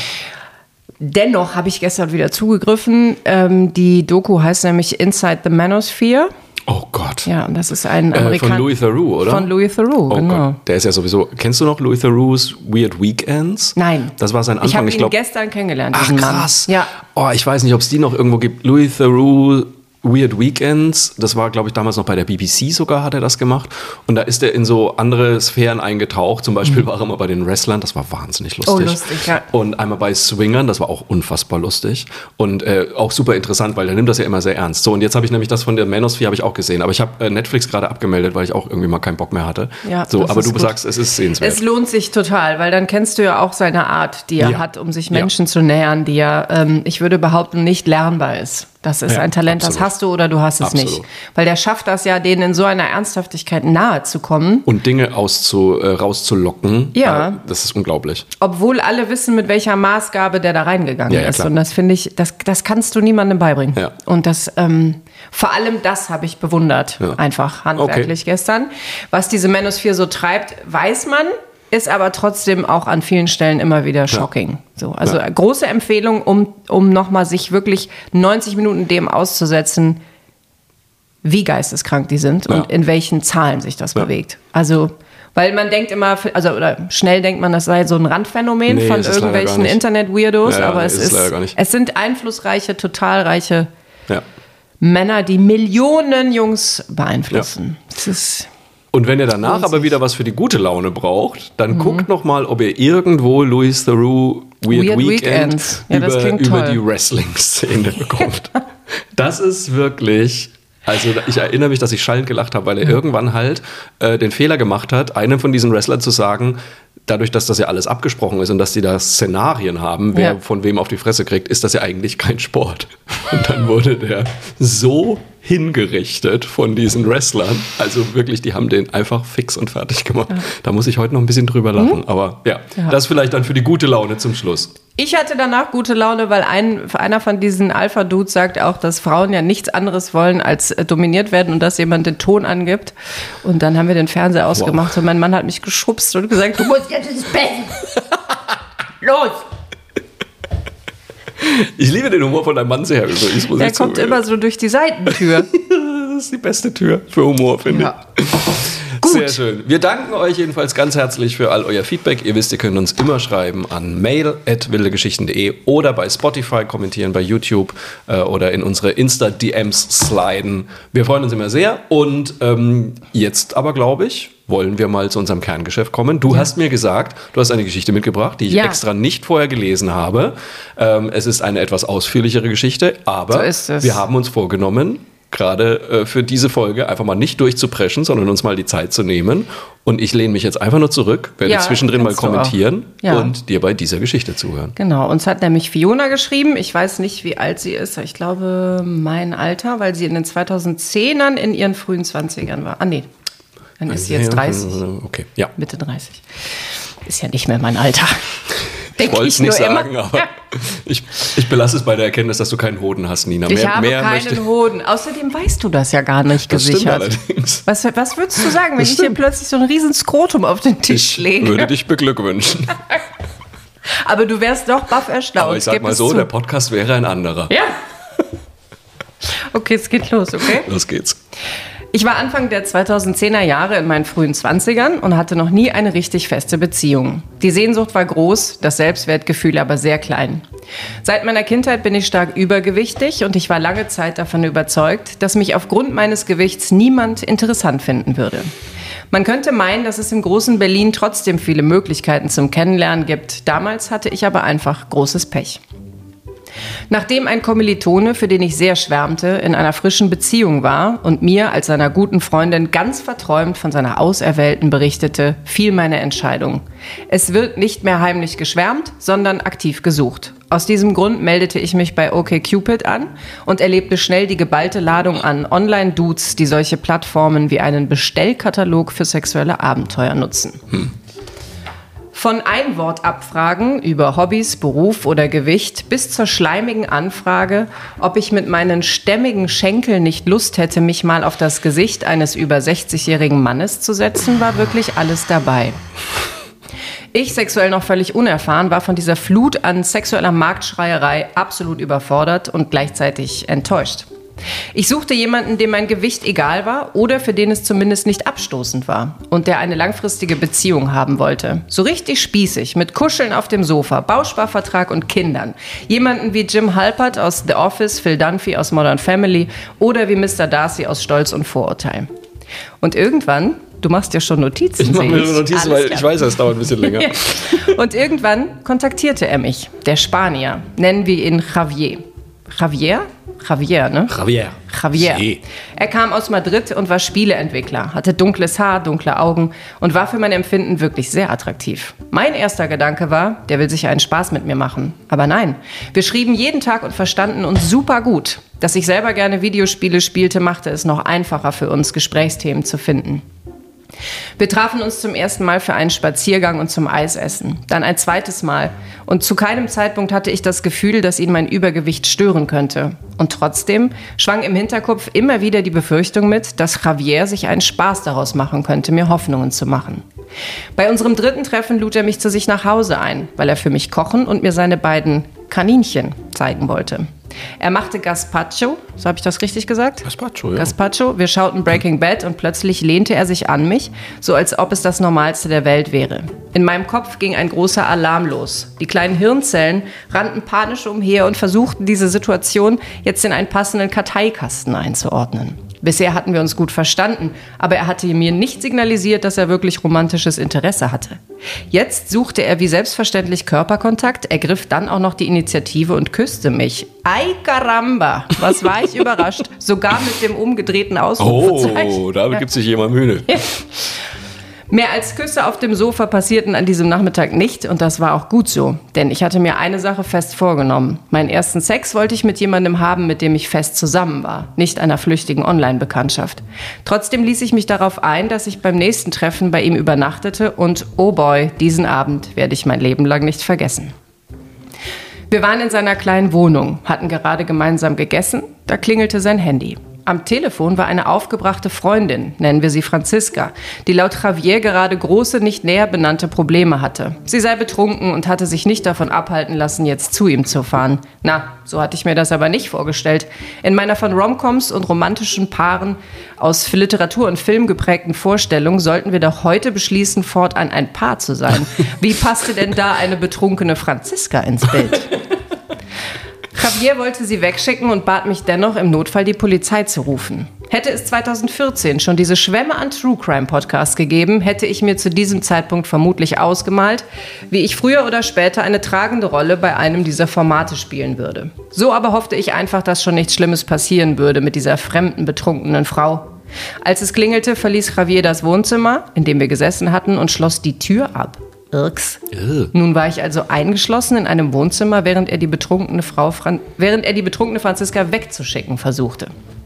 Dennoch habe ich gestern wieder zugegriffen. Ähm, die Doku heißt nämlich Inside the Manosphere. Oh Gott. Ja, und das ist ein äh, Amerikaner. Von Louis Theroux, oder? Von Louis Theroux, oh genau. Gott. Der ist ja sowieso. Kennst du noch Louis Theroux' Weird Weekends? Nein. Das war sein Anfang. Ich habe ihn ich glaub, gestern kennengelernt. Ach, diesen krass. Mann. Ja. Oh, ich weiß nicht, ob es die noch irgendwo gibt. Louis Theroux Weird Weekends, das war, glaube ich, damals noch bei der B B C sogar, hat er das gemacht. Und da ist er in so andere Sphären eingetaucht. Zum Beispiel mhm. war er mal bei den Wrestlern, das war wahnsinnig lustig. Oh, lustig, ja. Und einmal bei Swingern, das war auch unfassbar lustig. Und äh, auch super interessant, weil er nimmt das ja immer sehr ernst. So, und jetzt habe ich nämlich das von der Manosphere habe ich auch gesehen. Aber ich habe äh, Netflix gerade abgemeldet, weil ich auch irgendwie mal keinen Bock mehr hatte. Ja, so, aber du gut. sagst, es ist sehenswert. Es lohnt sich total, weil dann kennst du ja auch seine Art, die er ja. hat, um sich Menschen ja. zu nähern, die ja, ähm, ich würde behaupten, nicht lernbar ist. Das ist ja, ein Talent, absolut. Das hast du oder du hast es absolut. Nicht. Weil der schafft das ja, denen in so einer Ernsthaftigkeit nahe zu kommen. Und Dinge auszu, äh, rauszulocken. Ja. Äh, das ist unglaublich. Obwohl alle wissen, mit welcher Maßgabe der da reingegangen ja, ja, ist. klar. Und das finde ich, das, das kannst du niemandem beibringen. Ja. Und das, ähm, vor allem das habe ich bewundert. Ja. Einfach handwerklich okay. gestern. Was diese Manosphere so treibt, weiß man. Ist aber trotzdem auch an vielen Stellen immer wieder shocking. Ja. So, also ja. große Empfehlung, um, um nochmal sich wirklich neunzig Minuten dem auszusetzen, wie geisteskrank die sind ja. und in welchen Zahlen sich das ja. bewegt. Also, weil man denkt immer, also oder schnell denkt man, das sei so ein Randphänomen nee, von irgendwelchen Internet-Weirdos, ja, ja, aber nee, es ist, ist, es sind einflussreiche, total reiche ja. Männer, die Millionen Jungs beeinflussen. Ja. Das ist... Und wenn ihr danach aber wieder was für die gute Laune braucht, dann mhm. guckt noch mal, ob ihr irgendwo Louis Theroux Weird, Weird Weekend ja, über, über die Wrestling-Szene bekommt. Das ist wirklich... Also ich erinnere mich, dass ich schallend gelacht habe, weil er mhm. irgendwann halt äh, den Fehler gemacht hat, einem von diesen Wrestlern zu sagen, dadurch, dass das ja alles abgesprochen ist und dass die da Szenarien haben, wer ja. von wem auf die Fresse kriegt, ist das ja eigentlich kein Sport. Und dann wurde der so hingerichtet von diesen Wrestlern. Also wirklich, die haben den einfach fix und fertig gemacht. Ja. Da muss ich heute noch ein bisschen drüber lachen. Mhm. Aber ja, ja, das vielleicht dann für die gute Laune zum Schluss. Ich hatte danach gute Laune, weil ein, einer von diesen Alpha-Dudes sagt auch, dass Frauen ja nichts anderes wollen, als äh, dominiert werden und dass jemand den Ton angibt. Und dann haben wir den Fernseher ausgemacht wow. und mein Mann hat mich geschubst und gesagt, du musst jetzt ins Bett. Los! Ich liebe den Humor von deinem Mann sehr übrigens. Muss Der kommt immer so durch die Seitentür. Das ist die beste Tür für Humor, finde ja. ich. Gut. Sehr schön. Wir danken euch jedenfalls ganz herzlich für all euer Feedback. Ihr wisst, ihr könnt uns immer schreiben an mail at wildegeschichten punkt de oder bei Spotify kommentieren, bei YouTube äh, oder in unsere Insta-D Ms sliden. Wir freuen uns immer sehr. Und ähm, jetzt aber, glaube ich, wollen wir mal zu unserem Kerngeschäft kommen. Du ja. hast mir gesagt, du hast eine Geschichte mitgebracht, die ich ja. extra nicht vorher gelesen habe. Ähm, es ist eine etwas ausführlichere Geschichte, aber so ist es. Wir haben uns vorgenommen, gerade äh, für diese Folge einfach mal nicht durchzupreschen, sondern uns mal die Zeit zu nehmen. Und ich lehne mich jetzt einfach nur zurück, werde ja, zwischendrin mal kommentieren ja. und dir bei dieser Geschichte zuhören. Genau, uns hat nämlich Fiona geschrieben. Ich weiß nicht, wie alt sie ist. Ich glaube, mein Alter, weil sie in den zweitausendzehnern in ihren frühen zwanzigern war. Ah, nee, dann ist sie jetzt dreißig. Okay, ja. Mitte dreißig. Ist ja nicht mehr mein Alter. Ich wollte es nicht sagen, immer. aber ja. ich, ich belasse es bei der Erkenntnis, dass du keinen Hoden hast, Nina. Ich mehr, habe mehr keinen möchte... Hoden. Außerdem weißt du das ja gar nicht das gesichert. Stimmt allerdings. Was, was würdest du sagen, wenn ich dir plötzlich so ein riesen Skrotum auf den Tisch ich lege? Ich würde dich beglückwünschen. Aber du wärst doch baff erstaunt. Aber ich sag mal so, zu. Der Podcast wäre ein anderer. Ja. Okay, es geht los, okay? Los geht's. Ich war Anfang der zweitausendzehner Jahre in meinen frühen Zwanzigern und hatte noch nie eine richtig feste Beziehung. Die Sehnsucht war groß, das Selbstwertgefühl aber sehr klein. Seit meiner Kindheit bin ich stark übergewichtig und ich war lange Zeit davon überzeugt, dass mich aufgrund meines Gewichts niemand interessant finden würde. Man könnte meinen, dass es im großen Berlin trotzdem viele Möglichkeiten zum Kennenlernen gibt. Damals hatte ich aber einfach großes Pech. Nachdem ein Kommilitone, für den ich sehr schwärmte, in einer frischen Beziehung war und mir als seiner guten Freundin ganz verträumt von seiner Auserwählten berichtete, fiel meine Entscheidung. Es wird nicht mehr heimlich geschwärmt, sondern aktiv gesucht. Aus diesem Grund meldete ich mich bei OkCupid an und erlebte schnell die geballte Ladung an Online-Dudes, die solche Plattformen wie einen Bestellkatalog für sexuelle Abenteuer nutzen. Hm. Von Einwortabfragen über Hobbys, Beruf oder Gewicht bis zur schleimigen Anfrage, ob ich mit meinen stämmigen Schenkeln nicht Lust hätte, mich mal auf das Gesicht eines über sechzigjährigen Mannes zu setzen, war wirklich alles dabei. Ich, sexuell noch völlig unerfahren, war von dieser Flut an sexueller Marktschreierei absolut überfordert und gleichzeitig enttäuscht. Ich suchte jemanden, dem mein Gewicht egal war oder für den es zumindest nicht abstoßend war und der eine langfristige Beziehung haben wollte. So richtig spießig, mit Kuscheln auf dem Sofa, Bausparvertrag und Kindern. Jemanden wie Jim Halpert aus The Office, Phil Dunphy aus Modern Family oder wie Mister Darcy aus Stolz und Vorurteil. Und irgendwann, du machst ja schon Notizen, ich mache mir Notizen, weil klar. Ich weiß, es dauert ein bisschen länger. Und irgendwann kontaktierte er mich, der Spanier, nennen wir ihn Javier. Javier? Javier, ne? Javier. Javier. Sí. Er kam aus Madrid und war Spieleentwickler, hatte dunkles Haar, dunkle Augen und war für mein Empfinden wirklich sehr attraktiv. Mein erster Gedanke war, der will sicher einen Spaß mit mir machen. Aber nein, wir schrieben jeden Tag und verstanden uns super gut. Dass ich selber gerne Videospiele spielte, machte es noch einfacher für uns, Gesprächsthemen zu finden. Wir trafen uns zum ersten Mal für einen Spaziergang und zum Eisessen, dann ein zweites Mal. Und zu keinem Zeitpunkt hatte ich das Gefühl, dass ihn mein Übergewicht stören könnte. Und trotzdem schwang im Hinterkopf immer wieder die Befürchtung mit, dass Javier sich einen Spaß daraus machen könnte, mir Hoffnungen zu machen. Bei unserem dritten Treffen lud er mich zu sich nach Hause ein, weil er für mich kochen und mir seine beiden Kaninchen zeigen wollte. Er machte Gazpacho, so habe ich das richtig gesagt? Gazpacho, ja. Gazpacho. Wir schauten Breaking Bad und plötzlich lehnte er sich an mich, so als ob es das Normalste der Welt wäre. In meinem Kopf ging ein großer Alarm los. Die kleinen Hirnzellen rannten panisch umher und versuchten, diese Situation jetzt in einen passenden Karteikasten einzuordnen. Bisher hatten wir uns gut verstanden, aber er hatte mir nicht signalisiert, dass er wirklich romantisches Interesse hatte. Jetzt suchte er wie selbstverständlich Körperkontakt, ergriff dann auch noch die Initiative und küsste mich. Ay caramba, was war ich überrascht, sogar mit dem umgedrehten Ausrufezeichen. Oh, da gibt sich jemand Mühe. Ja. Mehr als Küsse auf dem Sofa passierten an diesem Nachmittag nicht und das war auch gut so, denn ich hatte mir eine Sache fest vorgenommen. Meinen ersten Sex wollte ich mit jemandem haben, mit dem ich fest zusammen war, nicht einer flüchtigen Online-Bekanntschaft. Trotzdem ließ ich mich darauf ein, dass ich beim nächsten Treffen bei ihm übernachtete und oh boy, diesen Abend werde ich mein Leben lang nicht vergessen. Wir waren in seiner kleinen Wohnung, hatten gerade gemeinsam gegessen, da klingelte sein Handy. Am Telefon war eine aufgebrachte Freundin, nennen wir sie Franziska, die laut Javier gerade große, nicht näher benannte Probleme hatte. Sie sei betrunken und hatte sich nicht davon abhalten lassen, jetzt zu ihm zu fahren. Na, so hatte ich mir das aber nicht vorgestellt. In meiner von Romcoms und romantischen Paaren aus Literatur und Film geprägten Vorstellung sollten wir doch heute beschließen, fortan ein Paar zu sein. Wie passte denn da eine betrunkene Franziska ins Bild? Javier wollte sie wegschicken und bat mich dennoch, im Notfall die Polizei zu rufen. Hätte es zweitausendvierzehn schon diese Schwemme an True-Crime-Podcasts gegeben, hätte ich mir zu diesem Zeitpunkt vermutlich ausgemalt, wie ich früher oder später eine tragende Rolle bei einem dieser Formate spielen würde. So aber hoffte ich einfach, dass schon nichts Schlimmes passieren würde mit dieser fremden, betrunkenen Frau. Als es klingelte, verließ Javier das Wohnzimmer, in dem wir gesessen hatten, und schloss die Tür ab. Irks. Uh. Nun war ich also eingeschlossen in einem Wohnzimmer, während er die betrunkene Frau, Fran- während er die betrunkene Franziska wegzuschicken versuchte.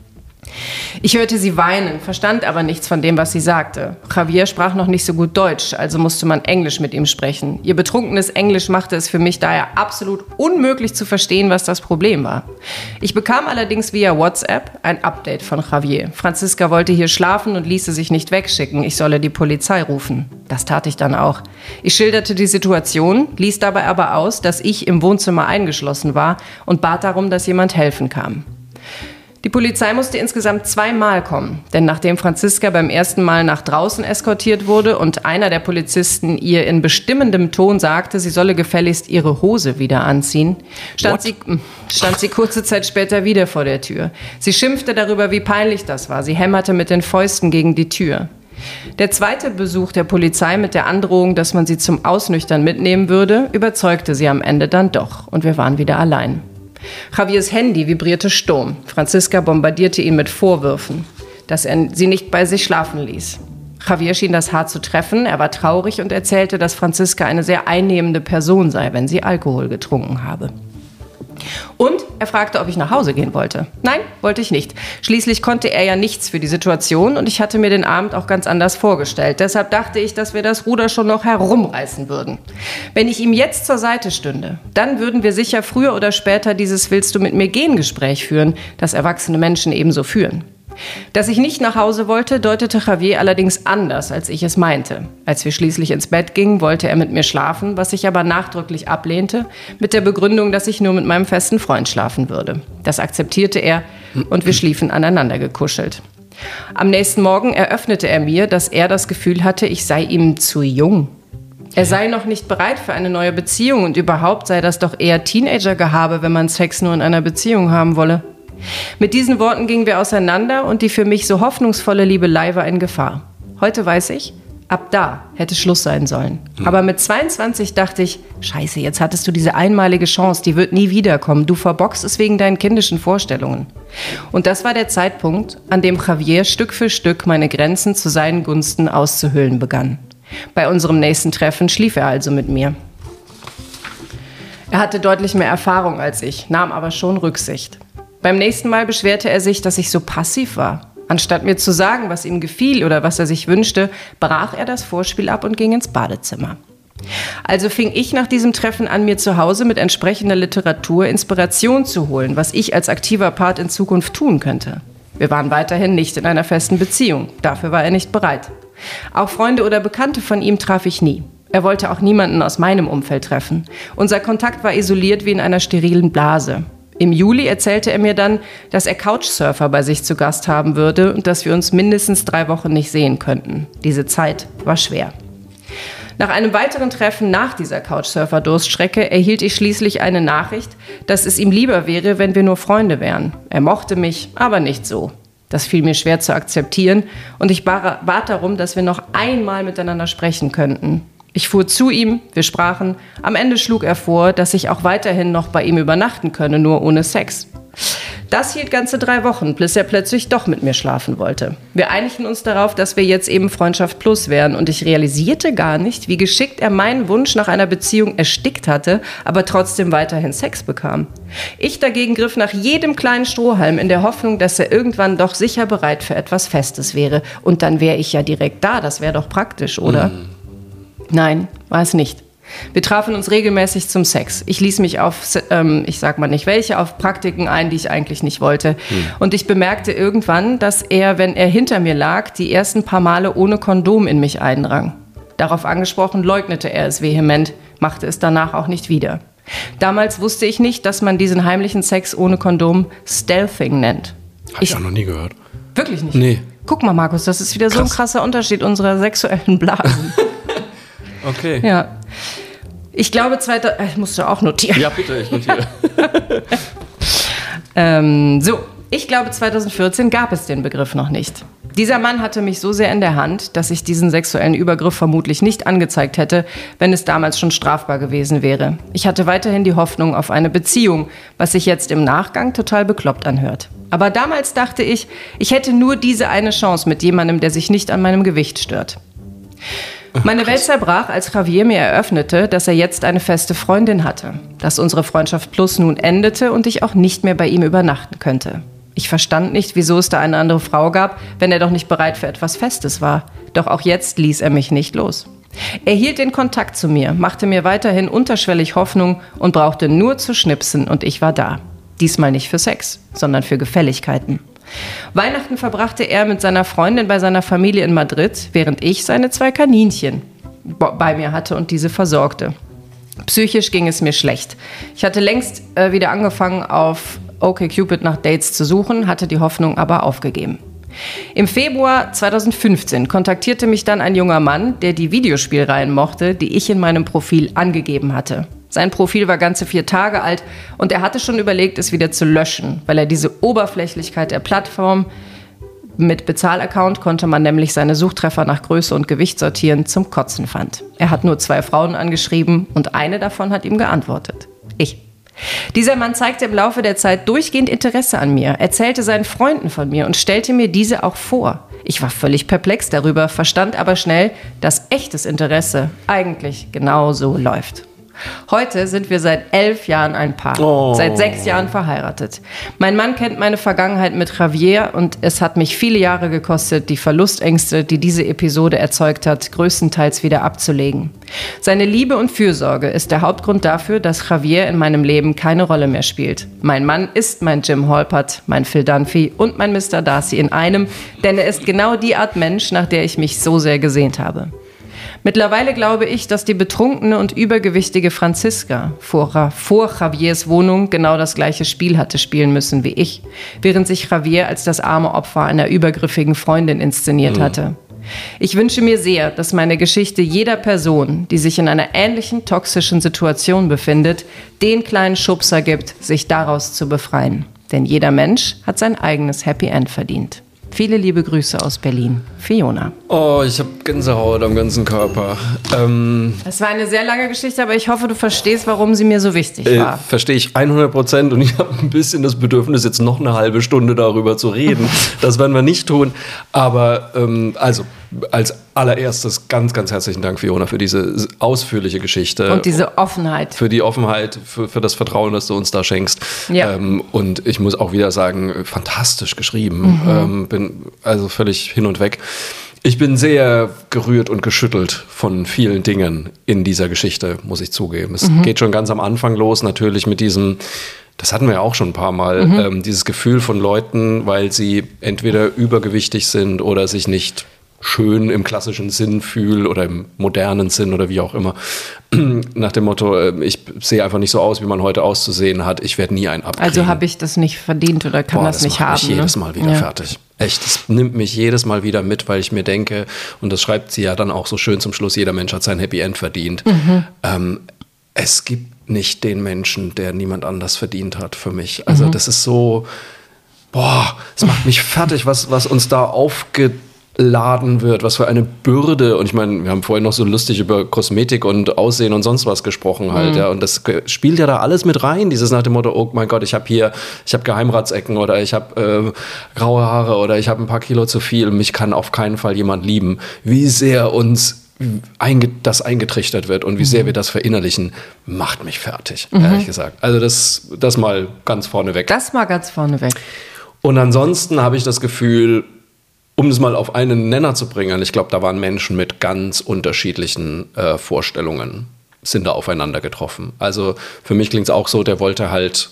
Ich hörte sie weinen, verstand aber nichts von dem, was sie sagte. Javier sprach noch nicht so gut Deutsch, also musste man Englisch mit ihm sprechen. Ihr betrunkenes Englisch machte es für mich daher absolut unmöglich zu verstehen, was das Problem war. Ich bekam allerdings via WhatsApp ein Update von Javier. Franziska wollte hier schlafen und ließe sich nicht wegschicken. Ich solle die Polizei rufen. Das tat ich dann auch. Ich schilderte die Situation, ließ dabei aber aus, dass ich im Wohnzimmer eingeschlossen war und bat darum, dass jemand helfen kam. Die Polizei musste insgesamt zweimal kommen, denn nachdem Franziska beim ersten Mal nach draußen eskortiert wurde und einer der Polizisten ihr in bestimmendem Ton sagte, sie solle gefälligst ihre Hose wieder anziehen, stand sie, stand sie kurze Zeit später wieder vor der Tür. Sie schimpfte darüber, wie peinlich das war. Sie hämmerte mit den Fäusten gegen die Tür. Der zweite Besuch der Polizei mit der Androhung, dass man sie zum Ausnüchtern mitnehmen würde, überzeugte sie am Ende dann doch und wir waren wieder allein. Javiers Handy vibrierte Sturm. Franziska bombardierte ihn mit Vorwürfen, dass er sie nicht bei sich schlafen ließ. Javier schien das hart zu treffen, er war traurig und erzählte, dass Franziska eine sehr einnehmende Person sei, wenn sie Alkohol getrunken habe. Und er fragte, ob ich nach Hause gehen wollte. Nein, wollte ich nicht. Schließlich konnte er ja nichts für die Situation und ich hatte mir den Abend auch ganz anders vorgestellt. Deshalb dachte ich, dass wir das Ruder schon noch herumreißen würden. Wenn ich ihm jetzt zur Seite stünde, dann würden wir sicher früher oder später dieses Willst du mit mir gehen Gespräch führen, das erwachsene Menschen ebenso führen. Dass ich nicht nach Hause wollte, deutete Javier allerdings anders, als ich es meinte. Als wir schließlich ins Bett gingen, wollte er mit mir schlafen, was ich aber nachdrücklich ablehnte, mit der Begründung, dass ich nur mit meinem festen Freund schlafen würde. Das akzeptierte er und wir schliefen aneinander gekuschelt. Am nächsten Morgen eröffnete er mir, dass er das Gefühl hatte, ich sei ihm zu jung. Er sei noch nicht bereit für eine neue Beziehung und überhaupt sei das doch eher Teenager-Gehabe, wenn man Sex nur in einer Beziehung haben wolle. Mit diesen Worten gingen wir auseinander und die für mich so hoffnungsvolle Liebelei war in Gefahr. Heute weiß ich, ab da hätte Schluss sein sollen. Hm. Aber mit zweiundzwanzig dachte ich, scheiße, jetzt hattest du diese einmalige Chance, die wird nie wiederkommen. Du verbockst es wegen deinen kindischen Vorstellungen. Und das war der Zeitpunkt, an dem Javier Stück für Stück meine Grenzen zu seinen Gunsten auszuhöhlen begann. Bei unserem nächsten Treffen schlief er also mit mir. Er hatte deutlich mehr Erfahrung als ich, nahm aber schon Rücksicht. Beim nächsten Mal beschwerte er sich, dass ich so passiv war. Anstatt mir zu sagen, was ihm gefiel oder was er sich wünschte, brach er das Vorspiel ab und ging ins Badezimmer. Also fing ich nach diesem Treffen an, mir zu Hause mit entsprechender Literatur Inspiration zu holen, was ich als aktiver Part in Zukunft tun könnte. Wir waren weiterhin nicht in einer festen Beziehung. Dafür war er nicht bereit. Auch Freunde oder Bekannte von ihm traf ich nie. Er wollte auch niemanden aus meinem Umfeld treffen. Unser Kontakt war isoliert wie in einer sterilen Blase. Im Juli erzählte er mir dann, dass er Couchsurfer bei sich zu Gast haben würde und dass wir uns mindestens drei Wochen nicht sehen könnten. Diese Zeit war schwer. Nach einem weiteren Treffen nach dieser Couchsurfer-Durststrecke erhielt ich schließlich eine Nachricht, dass es ihm lieber wäre, wenn wir nur Freunde wären. Er mochte mich, aber nicht so. Das fiel mir schwer zu akzeptieren und ich bat darum, dass wir noch einmal miteinander sprechen könnten. Ich fuhr zu ihm, wir sprachen. Am Ende schlug er vor, dass ich auch weiterhin noch bei ihm übernachten könne, nur ohne Sex. Das hielt ganze drei Wochen, bis er plötzlich doch mit mir schlafen wollte. Wir einigten uns darauf, dass wir jetzt eben Freundschaft plus wären und ich realisierte gar nicht, wie geschickt er meinen Wunsch nach einer Beziehung erstickt hatte, aber trotzdem weiterhin Sex bekam. Ich dagegen griff nach jedem kleinen Strohhalm in der Hoffnung, dass er irgendwann doch sicher bereit für etwas Festes wäre. Und dann wäre ich ja direkt da, das wäre doch praktisch, oder? Mhm. Nein, war es nicht. Wir trafen uns regelmäßig zum Sex. Ich ließ mich auf, ähm, ich sag mal nicht welche, auf Praktiken ein, die ich eigentlich nicht wollte. Hm. Und ich bemerkte irgendwann, dass er, wenn er hinter mir lag, die ersten paar Male ohne Kondom in mich eindrang. Darauf angesprochen, leugnete er es vehement, machte es danach auch nicht wieder. Damals wusste ich nicht, dass man diesen heimlichen Sex ohne Kondom Stealthing nennt. Hab ich, ich auch noch nie gehört. Wirklich nicht? Nee. Guck mal, Markus, das ist wieder Krass. So ein krasser Unterschied unserer sexuellen Blasen. Okay. Ja. Ich glaube, zweiter. Ich musste auch notieren. Ja, bitte, ich notiere. ähm, so, ich glaube, zweitausendvierzehn gab es den Begriff noch nicht. Dieser Mann hatte mich so sehr in der Hand, dass ich diesen sexuellen Übergriff vermutlich nicht angezeigt hätte, wenn es damals schon strafbar gewesen wäre. Ich hatte weiterhin die Hoffnung auf eine Beziehung, was sich jetzt im Nachgang total bekloppt anhört. Aber damals dachte ich, ich hätte nur diese eine Chance mit jemandem, der sich nicht an meinem Gewicht stört. Meine Welt zerbrach, als Javier mir eröffnete, dass er jetzt eine feste Freundin hatte, dass unsere Freundschaft plus nun endete und ich auch nicht mehr bei ihm übernachten könnte. Ich verstand nicht, wieso es da eine andere Frau gab, wenn er doch nicht bereit für etwas Festes war. Doch auch jetzt ließ er mich nicht los. Er hielt den Kontakt zu mir, machte mir weiterhin unterschwellig Hoffnung und brauchte nur zu schnipsen und ich war da. Diesmal nicht für Sex, sondern für Gefälligkeiten. Weihnachten verbrachte er mit seiner Freundin bei seiner Familie in Madrid, während ich seine zwei Kaninchen bei mir hatte und diese versorgte. Psychisch ging es mir schlecht. Ich hatte längst äh, wieder angefangen, auf OkCupid nach Dates zu suchen, hatte die Hoffnung aber aufgegeben. Im Februar zweitausendfünfzehn kontaktierte mich dann ein junger Mann, der die Videospielreihen mochte, die ich in meinem Profil angegeben hatte. Sein Profil war ganze vier Tage alt und er hatte schon überlegt, es wieder zu löschen, weil er diese Oberflächlichkeit der Plattform, mit Bezahlaccount konnte man nämlich seine Suchtreffer nach Größe und Gewicht sortieren, zum Kotzen fand. Er hat nur zwei Frauen angeschrieben und eine davon hat ihm geantwortet. Ich. Dieser Mann zeigte im Laufe der Zeit durchgehend Interesse an mir, erzählte seinen Freunden von mir und stellte mir diese auch vor. Ich war völlig perplex darüber, verstand aber schnell, dass echtes Interesse eigentlich genau so läuft. Heute sind wir seit elf Jahren ein Paar, oh. seit sechs Jahren verheiratet. Mein Mann kennt meine Vergangenheit mit Javier und es hat mich viele Jahre gekostet, die Verlustängste, die diese Episode erzeugt hat, größtenteils wieder abzulegen. Seine Liebe und Fürsorge ist der Hauptgrund dafür, dass Javier in meinem Leben keine Rolle mehr spielt. Mein Mann ist mein Jim Halpert, mein Phil Dunphy und mein Mister Darcy in einem, denn er ist genau die Art Mensch, nach der ich mich so sehr gesehnt habe. Mittlerweile glaube ich, dass die betrunkene und übergewichtige Franziska vor, vor Javiers Wohnung genau das gleiche Spiel hatte spielen müssen wie ich, während sich Javier als das arme Opfer einer übergriffigen Freundin inszeniert mhm. hatte. Ich wünsche mir sehr, dass meine Geschichte jeder Person, die sich in einer ähnlichen toxischen Situation befindet, den kleinen Schubser gibt, sich daraus zu befreien. Denn jeder Mensch hat sein eigenes Happy End verdient. Viele liebe Grüße aus Berlin. Fiona. Oh, ich habe Gänsehaut am ganzen Körper. Ähm, das war eine sehr lange Geschichte, aber ich hoffe, du verstehst, warum sie mir so wichtig war. Äh, verstehe ich hundert Prozent und ich habe ein bisschen das Bedürfnis, jetzt noch eine halbe Stunde darüber zu reden. Das werden wir nicht tun. Aber ähm, also als allererstes ganz, ganz herzlichen Dank, Fiona, für diese ausführliche Geschichte. Und diese Offenheit. Für die Offenheit, für, für das Vertrauen, das du uns da schenkst. Ja. Ähm, und ich muss auch wieder sagen, fantastisch geschrieben. Mhm. Ähm, bin also völlig hin und weg. Ich bin sehr gerührt und geschüttelt von vielen Dingen in dieser Geschichte, muss ich zugeben. Es mhm. geht schon ganz am Anfang los, natürlich mit diesem, das hatten wir ja auch schon ein paar Mal, mhm. ähm, dieses Gefühl von Leuten, weil sie entweder übergewichtig sind oder sich nicht schön im klassischen Sinn fühlen oder im modernen Sinn oder wie auch immer. Nach dem Motto, ich sehe einfach nicht so aus, wie man heute auszusehen hat. Ich werde nie einen abkriegen. Also habe ich das nicht verdient oder kann Boah, das, das nicht macht haben. mich ne? jedes Mal wieder ja. fertig. Echt, das nimmt mich jedes Mal wieder mit, weil ich mir denke, und das schreibt sie ja dann auch so schön zum Schluss, jeder Mensch hat sein Happy End verdient. Mhm. Ähm, es gibt nicht den Menschen, der niemand anders verdient hat für mich. Also mhm. das ist so, boah, es macht mich fertig, was, was uns da aufgeladen wird, was für eine Bürde. Und ich meine, wir haben vorhin noch so lustig über Kosmetik und Aussehen und sonst was gesprochen halt, mhm. ja. Und das spielt ja da alles mit rein, dieses nach dem Motto, oh mein Gott, ich habe hier, ich habe Geheimratsecken oder ich habe äh, graue Haare oder ich habe ein paar Kilo zu viel. Mich kann auf keinen Fall jemand lieben. Wie sehr uns einge- das eingetrichtert wird und wie mhm. sehr wir das verinnerlichen, macht mich fertig, mhm. ehrlich gesagt. Also das, das mal ganz vorneweg. Das mal ganz vorneweg. Und ansonsten habe ich das Gefühl, um es mal auf einen Nenner zu bringen, ich glaube, da waren Menschen mit ganz unterschiedlichen äh, Vorstellungen, sind da aufeinander getroffen. Also für mich klingt es auch so, der wollte halt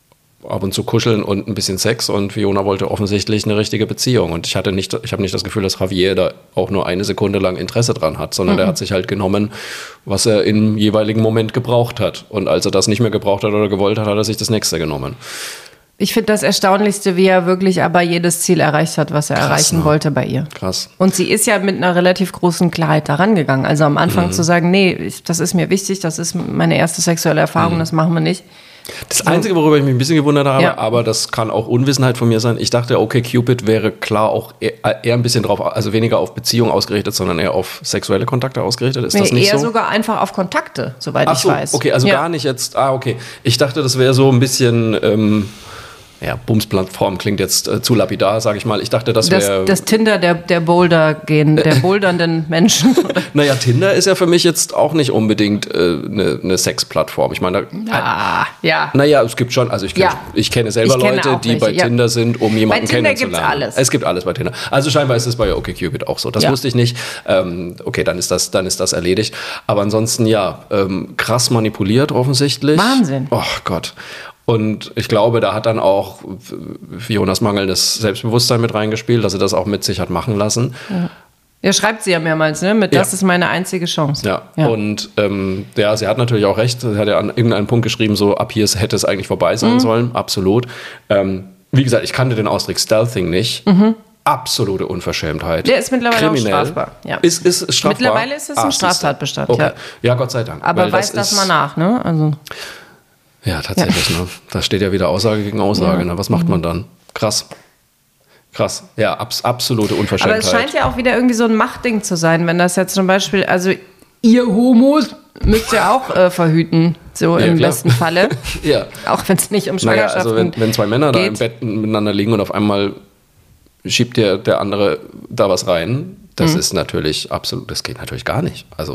ab und zu kuscheln und ein bisschen Sex und Fiona wollte offensichtlich eine richtige Beziehung. Und ich hatte nicht, ich habe nicht das Gefühl, dass Javier da auch nur eine Sekunde lang Interesse dran hat, sondern mhm. der hat sich halt genommen, was er im jeweiligen Moment gebraucht hat. Und als er das nicht mehr gebraucht hat oder gewollt hat, hat er sich das nächste genommen. Ich finde das Erstaunlichste, wie er wirklich aber jedes Ziel erreicht hat, was er Krass, erreichen ne? wollte bei ihr. Krass. Und sie ist ja mit einer relativ großen Klarheit da rangegangen. Also am Anfang mhm. zu sagen, nee, ich, das ist mir wichtig, das ist meine erste sexuelle Erfahrung, mhm. das machen wir nicht. Das Einzige, worüber ich mich ein bisschen gewundert habe, ja. aber das kann auch Unwissenheit von mir sein, ich dachte, OkCupid wäre klar auch eher, eher ein bisschen drauf, also weniger auf Beziehung ausgerichtet, sondern eher auf sexuelle Kontakte ausgerichtet. Ist nee, das nicht eher so? sogar einfach auf Kontakte, soweit Ach ich so, weiß. Okay, also ja. gar nicht jetzt, ah okay. Ich dachte, das wäre so ein bisschen... Ähm, ja, Bumsplattform klingt jetzt äh, zu lapidar, sage ich mal. Ich dachte, das wäre... Das, das Tinder der, der Boulder-Gen, der bouldernden Menschen. Naja, Tinder ist ja für mich jetzt auch nicht unbedingt eine äh, ne Sexplattform. Ich meine, da... Ah, ja. Naja, es gibt schon, also ich, ja. ich kenne selber ich kenne Leute, die bei welche, Tinder ja. sind, um jemanden kennenzulernen. Bei Tinder kennenzulernen. Gibt's alles. Es gibt alles bei Tinder. Also scheinbar ist es bei OkCupid auch so. Das ja. wusste ich nicht. Ähm, okay, dann ist, das, dann ist das erledigt. Aber ansonsten, ja, ähm, krass manipuliert offensichtlich. Wahnsinn. Oh Gott. Und ich glaube, da hat dann auch Fionas mangelndes Selbstbewusstsein mit reingespielt, dass sie das auch mit sich hat machen lassen. Ja. Ja, schreibt sie ja mehrmals, ne? Mit das Ja. ist meine einzige Chance. Ja, Ja. und ähm, ja, sie hat natürlich auch recht. Sie hat ja an irgendeinem Punkt geschrieben, so ab hier hätte es eigentlich vorbei sein Mhm. sollen. Absolut. Ähm, wie gesagt, ich kannte den Ausdruck Stealthing nicht. Absolute Unverschämtheit. Der ist mittlerweile auch Kriminell. strafbar, ja. Ist, ist, ist strafbar. Mittlerweile ist es ein Ah, siehste. Straftatbestand, Okay. ja. Ja, Gott sei Dank. Aber weil weiß das ist- mal nach, ne? Also, Ja, tatsächlich. Ne? Da steht ja wieder Aussage gegen Aussage. Ja. Ne? Was macht man dann? Krass. Krass. Ja, abs absolute aber Unverschämtheit. es scheint ja auch wieder irgendwie so ein Machtding zu sein, wenn das jetzt zum Beispiel, also ihr Homos müsst ihr auch äh, verhüten, so Ja, im klar. besten Falle. Ja. Auch wenn es nicht um Naja, Schwangerschaften also wenn, wenn zwei Männer da geht. im Bett miteinander liegen und auf einmal schiebt der, der andere da was rein, das ist natürlich absolut, das geht natürlich gar nicht. Also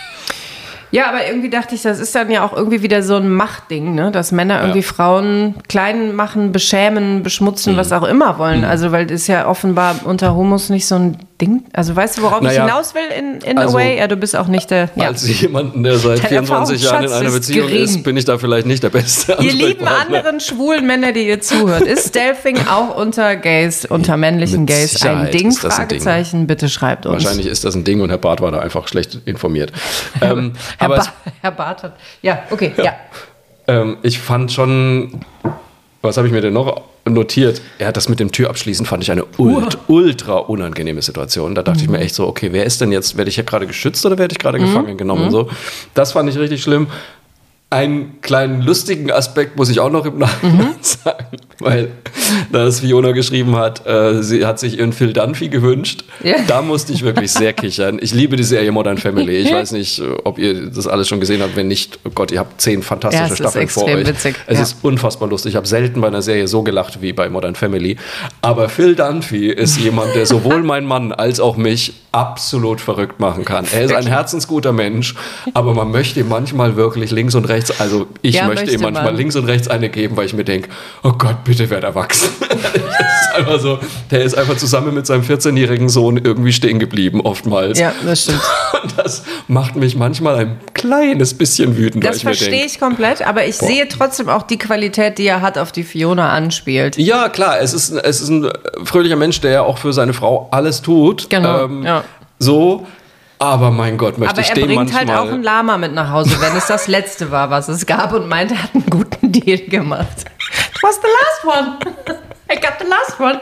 Ja, aber irgendwie dachte ich, das ist dann ja auch irgendwie wieder so ein Machtding, ne? Dass Männer irgendwie Ja. Frauen klein machen, beschämen, beschmutzen, Mhm. was auch immer wollen. Also, weil das ist ja offenbar unter Homos nicht so ein Ding. Also, weißt du, worauf Naja, ich hinaus will in, in also, a way? Ja, du bist auch nicht der. Ja. als jemanden, der seit Der vierundzwanzig Jahren in Erfahrungsschatz einer ist Beziehung gering. ist, bin ich da vielleicht nicht der beste Ihr lieben Ansprechpartner. anderen schwulen Männer, die ihr zuhört, ist Stealthing auch unter Gays, unter männlichen Mit Gays ein Sicherheit Ding? ist das ein Ding. Fragezeichen, bitte schreibt uns. Wahrscheinlich ist das ein Ding und Herr Barth war da einfach schlecht informiert. ähm, Herr, aber ba es, Herr Barth hat. Ja, okay, ja. ähm, ich fand schon, was habe ich mir denn noch notiert? Ja, das mit dem Türabschließen fand ich eine ult, ultra unangenehme Situation. Da dachte ich mir echt so, okay, wer ist denn jetzt, werde ich hier gerade geschützt oder werde ich gerade gefangen genommen? Und so. Das fand ich richtig schlimm. Einen kleinen lustigen Aspekt muss ich auch noch im Nachhinein sagen, weil das Fiona geschrieben hat, äh, sie hat sich ihren Phil Dunphy gewünscht. Ja. Da musste ich wirklich sehr kichern. Ich liebe die Serie Modern Family. Ich weiß nicht, ob ihr das alles schon gesehen habt. Wenn nicht, oh Gott, ihr habt zehn fantastische Ja, es ist Staffeln vor extrem euch. witzig. Es Ja. ist unfassbar lustig. Ich habe selten bei einer Serie so gelacht wie bei Modern Family. Aber Phil Dunphy ist jemand, der sowohl mein Mann als auch mich absolut verrückt machen kann. Er ist ein herzensguter Mensch, aber man möchte ihm manchmal wirklich links und rechts, also ich Ja, möchte, möchte ihm manchmal man. links und rechts eine geben, weil ich mir denke, oh Gott, bitte werd erwachsen. Das ist einfach so, der ist einfach zusammen mit seinem vierzehnjährigen Sohn irgendwie stehen geblieben, oftmals. Ja, das stimmt. Und das macht mich manchmal ein kleines bisschen wütend, weil Das ich mir verstehe denke, ich komplett, aber ich Boah. sehe trotzdem auch die Qualität, die er hat, auf die Fiona anspielt. ja, klar, es ist, es ist ein fröhlicher Mensch, der ja auch für seine Frau alles tut. Genau, Ähm, ja. So, aber mein Gott, möchte Aber ich er dem bringt manchmal... halt auch ein Lama mit nach Hause, wenn es das letzte war, was es gab, und meint, er hat einen guten Deal gemacht. It was the last one. I got the last one.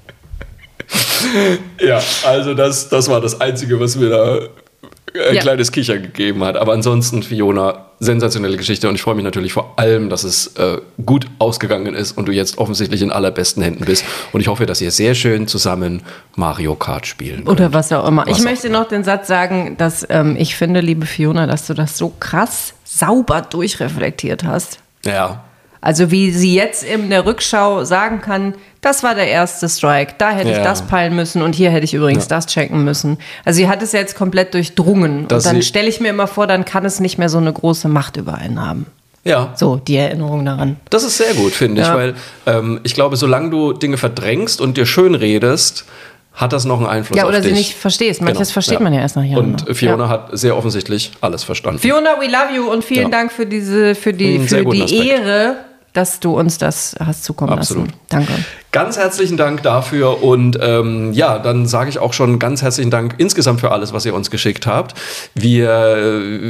Ja, also das, das war das Einzige, was mir da ein Ja. kleines Kicher gegeben hat. Aber ansonsten, Fiona, sensationelle Geschichte. Und ich freue mich natürlich vor allem, dass es äh, gut ausgegangen ist und du jetzt offensichtlich in allerbesten Händen bist. Und ich hoffe, dass ihr sehr schön zusammen Mario Kart spielen könnt. Oder was auch immer. Was ich auch möchte noch den Satz sagen, dass ähm, ich finde, liebe Fiona, dass du das so krass sauber durchreflektiert hast. Ja, Also wie sie jetzt in der Rückschau sagen kann, das war der erste Strike, da hätte Ja. ich das peilen müssen und hier hätte ich übrigens Ja. das checken müssen. Also sie hat es ja jetzt komplett durchdrungen. Dass und dann sie- stelle ich mir immer vor, dann kann es nicht mehr so eine große Macht über einen haben. ja. So, die Erinnerung daran. Das ist sehr gut, finde ich, Ja. weil ähm, ich glaube, solange du Dinge verdrängst und dir schön redest, hat das noch einen Einfluss Ja, auf oder dich. sie nicht verstehst. Manches Genau, versteht ja. man ja erst nach Jahren. Und noch. Fiona Ja. hat sehr offensichtlich alles verstanden. Fiona, we love you und vielen Ja. Dank für diese, für die, Einen sehr für guten die Aspekt. Ehre, dass du uns das hast zukommen Absolut. lassen. Danke. Ganz herzlichen Dank dafür und ähm, ja, dann sage ich auch schon ganz herzlichen Dank insgesamt für alles, was ihr uns geschickt habt. Wir, äh,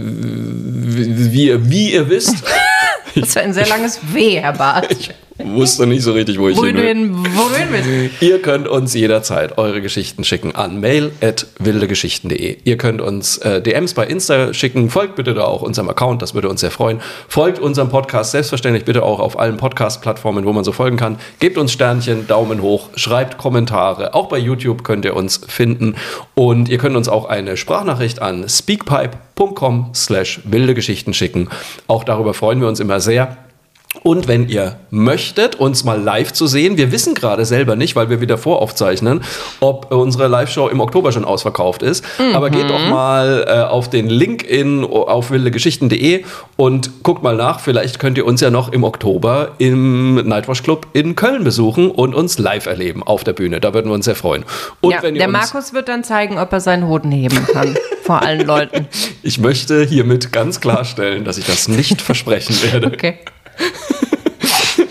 wie, wie ihr wisst, Das war ein sehr langes W, Herr Barth. wusste nicht so richtig, wo ich Wo hin du will. hin, wo du hin willst. Ihr könnt uns jederzeit eure Geschichten schicken an mail at wildegeschichten punkt de. Ihr könnt uns äh, D Ms bei Insta schicken. Folgt bitte da auch unserem Account, das würde uns sehr freuen. Folgt unserem Podcast selbstverständlich bitte auch auf allen Podcast-Plattformen, wo man so folgen kann. Gebt uns Sternchen, Daumen hoch, schreibt Kommentare. Auch bei YouTube könnt ihr uns finden. Und ihr könnt uns auch eine Sprachnachricht an speakpipe punkt com slash wildegeschichten schicken. Auch darüber freuen wir uns immer sehr. Und wenn ihr möchtet, uns mal live zu sehen, wir wissen gerade selber nicht, weil wir wieder voraufzeichnen, ob unsere Live-Show im Oktober schon ausverkauft ist. Mhm. Aber geht doch mal äh, auf den Link in, auf wildegeschichten punkt de und guckt mal nach. Vielleicht könnt ihr uns ja noch im Oktober im Nightwash Club in Köln besuchen und uns live erleben auf der Bühne. Da würden wir uns sehr freuen. Und Ja, wenn ihr der uns, Markus wird dann zeigen, ob er seinen Hoden heben kann. Vor allen Leuten. ich möchte hiermit ganz klarstellen, dass ich das nicht versprechen werde. Okay. Ich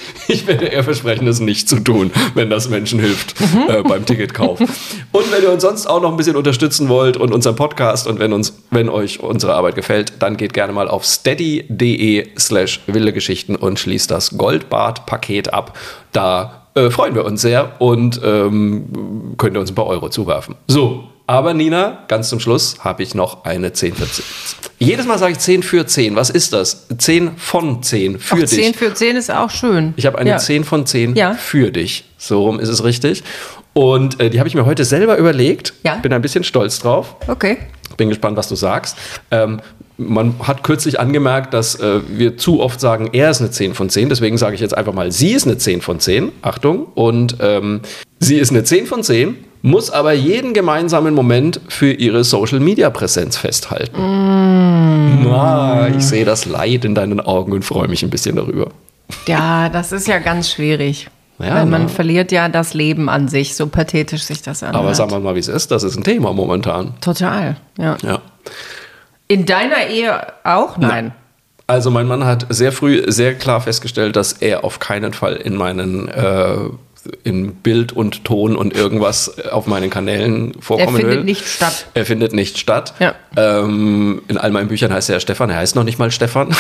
Ich werde eher versprechen, es nicht zu tun, wenn das Menschen hilft mhm. äh, beim Ticketkauf. Und wenn ihr uns sonst auch noch ein bisschen unterstützen wollt und unseren Podcast und wenn, uns, wenn euch unsere Arbeit gefällt, dann geht gerne mal auf steady.de slash wilde Geschichten und schließt das Goldbart-Paket ab. Da äh, freuen wir uns sehr und ähm, könnt ihr uns ein paar Euro zuwerfen. So, aber Nina, ganz zum Schluss habe ich noch eine zehn für zehn. Jedes Mal sage ich zehn für zehn. Was ist das? zehn von zehn für Auch dich. zehn für zehn ist auch schön. Ich habe eine ja. zehn von zehn ja. für dich. So rum ist es richtig. Und äh, die habe ich mir heute selber überlegt. Ja. Bin ein bisschen stolz drauf. Okay. Bin gespannt, was du sagst. Ähm, man hat kürzlich angemerkt, dass äh, wir zu oft sagen, er ist eine zehn von zehn. Deswegen sage ich jetzt einfach mal, sie ist eine zehn von zehn. Achtung. Und ähm, sie ist eine zehn von zehn, muss aber jeden gemeinsamen Moment für ihre Social-Media-Präsenz festhalten. Mm. Ah, ich sehe das Leid in deinen Augen und freue mich ein bisschen darüber. Ja, das ist ja ganz schwierig. Ja, weil man na. verliert ja das Leben an sich, so pathetisch sich das anhört. Aber sagen wir mal, wie es ist, das ist ein Thema momentan. Total, ja. ja. In deiner Ehe auch? Nein. Na. Also mein Mann hat sehr früh sehr klar festgestellt, dass er auf keinen Fall in meinen äh, in Bild und Ton und irgendwas auf meinen Kanälen vorkommen will. Er findet will. nicht statt. Er findet nicht statt. Ja. Ähm, in all meinen Büchern heißt er Stefan, er heißt noch nicht mal Stefan.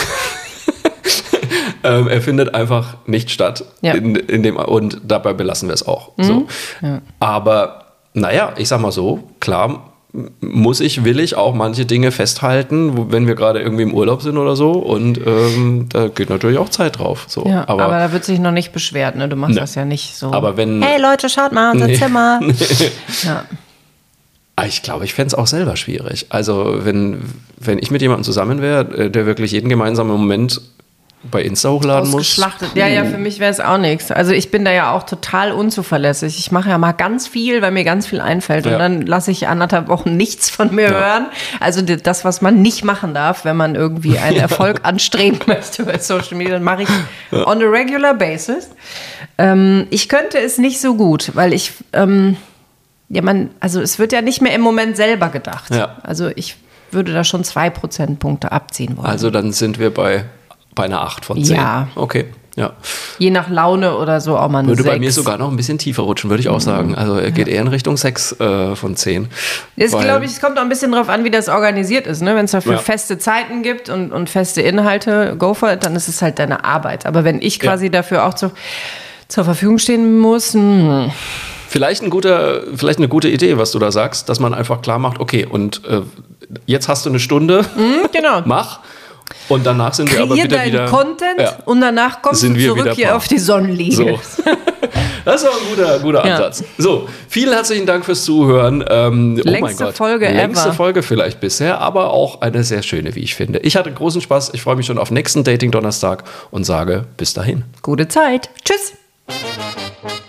ähm, er findet einfach nicht statt. Ja. In, in dem, und dabei belassen wir es auch. Mhm. So. Ja. Aber naja, ich sag mal so, klar muss ich, will ich auch manche Dinge festhalten, wenn wir gerade irgendwie im Urlaub sind oder so. Und ähm, da geht natürlich auch Zeit drauf. So. Ja, aber, aber aber da wird sich noch nicht beschwert, ne? Du machst ne. das ja nicht so. Aber wenn, hey Leute, schaut mal, unser nee. Zimmer. Ja. Ich glaube, ich fände es auch selber schwierig. Also wenn, wenn ich mit jemandem zusammen wäre, der wirklich jeden gemeinsamen Moment bei Insta hochladen muss. Ausgeschlachtet. Ja, ja, für mich wäre es auch nichts. Also ich bin da ja auch total unzuverlässig. Ich mache ja mal ganz viel, weil mir ganz viel einfällt. Ja. Und dann lasse ich anderthalb Wochen nichts von mir ja. hören. Also das, was man nicht machen darf, wenn man irgendwie einen Erfolg anstreben möchte bei Social Media, dann mache ich ja. on a regular basis. Ähm, ich könnte es nicht so gut, weil ich, ähm, ja, man, also es wird ja nicht mehr im Moment selber gedacht. Ja. Also ich würde da schon zwei Prozentpunkte abziehen wollen. Also dann sind wir bei Bei einer acht von zehn. Ja. Okay, ja. Je nach Laune oder so auch mal eine Würde sechs. bei mir sogar noch ein bisschen tiefer rutschen, würde ich auch sagen. Also er geht ja. eher in Richtung sechs äh, von zehn. Das glaube ich, es kommt auch ein bisschen drauf an, wie das organisiert ist. Ne? Wenn es dafür ja. feste Zeiten gibt und, und feste Inhalte, go for it, dann ist es halt deine Arbeit. Aber wenn ich quasi ja. dafür auch zu, zur Verfügung stehen muss, hm. Vielleicht, ein guter, vielleicht eine gute Idee, was du da sagst, dass man einfach klar macht, okay, und äh, jetzt hast du eine Stunde, mhm, genau. mach. Und danach sind Kreier wir aber wieder deinen wieder... Content ja, und danach kommst du zurück hier Paar. auf die Sonnenliege. So. Das ist auch ein guter, guter ja. Ansatz. So, vielen herzlichen Dank fürs Zuhören. Ähm, längste oh mein Gott. Folge Längste ever. Folge vielleicht bisher, aber auch eine sehr schöne, wie ich finde. Ich hatte großen Spaß. Ich freue mich schon auf nächsten Dating-Donnerstag und sage bis dahin. Gute Zeit. Tschüss.